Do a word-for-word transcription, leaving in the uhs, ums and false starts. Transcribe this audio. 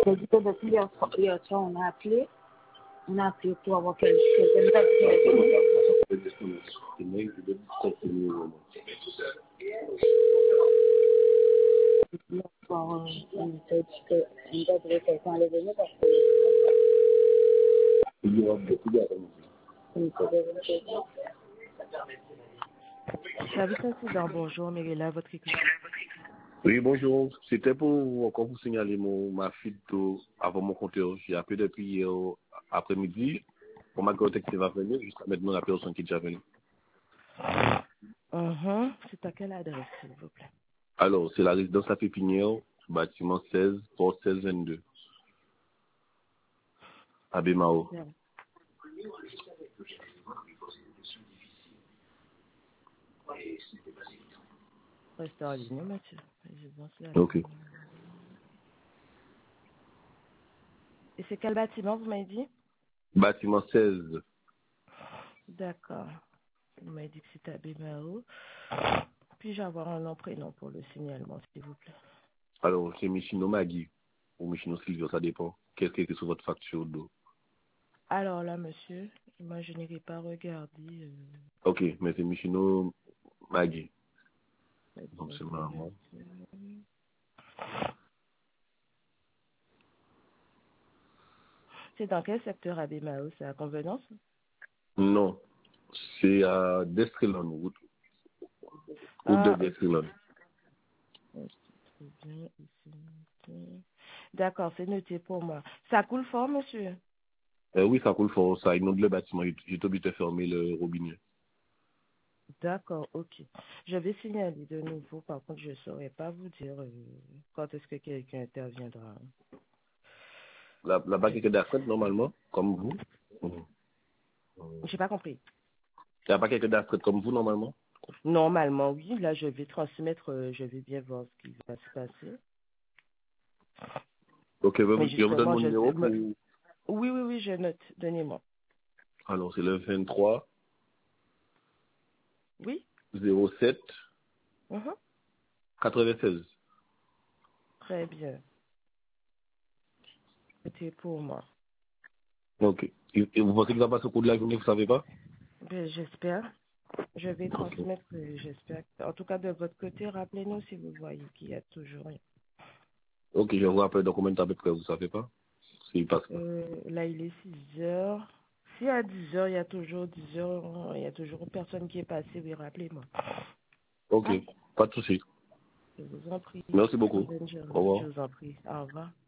dit que depuis hier soir, hier soir, on a appelé, on a appelé pour avoir quelques quelques hier soir, on s'est dit que on devrait quelqu'un aller venir parce que il y a beaucoup d'argent. Service incident, bonjour, Mérila, votre écoute. Oui, bonjour. C'était pour encore vous signaler mon, ma fuite d'eau avant mon compteur. J'ai appelé depuis hier après-midi. On m'a contacté que va venir. Jusqu'à maintenant, la personne qui est déjà venue. Uh-huh. C'est à quelle adresse, s'il vous plaît? Alors, c'est la résidence La Pépinière, bâtiment seize, porte seize vingt-deux. À Bémao. Yeah. Restez en ligne, monsieur. Ok. Et c'est quel bâtiment, vous m'avez dit? Bâtiment seize. D'accord. Vous m'avez dit que c'était à Bémao. Puis-je avoir un nom, prénom pour le signalement, s'il vous plaît? Alors, c'est Michino Magui ou Michino Silvio, ça dépend. Qu'est-ce qui est sur votre facture d'eau? Alors là, monsieur, moi, je n'irai pas regarder. Euh... Ok, mais c'est Michino Magui. Donc, c'est marrant. C'est dans quel secteur à Bémao? C'est à Convenance? Non, c'est à Destrelon, route, route Ah, de Destrelon. ok. Très bien, ici. D'accord, c'est noté pour moi. Ça coule fort, monsieur? Euh, oui, ça coule fort, ça inonde le bâtiment. J'ai obligé de fermer le robinet. D'accord, ok. Je vais signaler de nouveau. Par contre, je ne saurais pas vous dire euh, quand est-ce que quelqu'un interviendra. La, la banque est d'astreinte, normalement, comme vous. Mhm. J'ai pas compris. Il n'y a pas quelqu'un d'astreinte comme vous, normalement? Normalement, oui. Là, je vais transmettre. euh, je vais bien voir ce qui va se passer. Ok, je Mais vous je vous donne justement, mon je numéro pour... me... Oui, oui, oui, je note. Donnez-moi. Alors, c'est le vingt-trois Oui. zéro sept Mhm. quatre-vingt-seize. Très bien. C'était pour moi. Ok. Et, et vous pensez que ça passe au cours de la journée, vous savez pas? Ben, j'espère. Je vais transmettre. euh, J'espère. En tout cas, de votre côté, rappelez-nous si vous voyez qu'il y a toujours rien. Ok, je vous rappelle dans combien de temps à peu près, vous savez pas? S'il passe pas. Euh, là, il est six heures. Si à dix heures, il y a toujours dix heures, il y a toujours une personne qui est passée, oui, rappelez-moi. Ok, Ah, pas de souci. je vous en prie. Merci beaucoup. Bonne Au journée. revoir. Je vous en prie. Au revoir.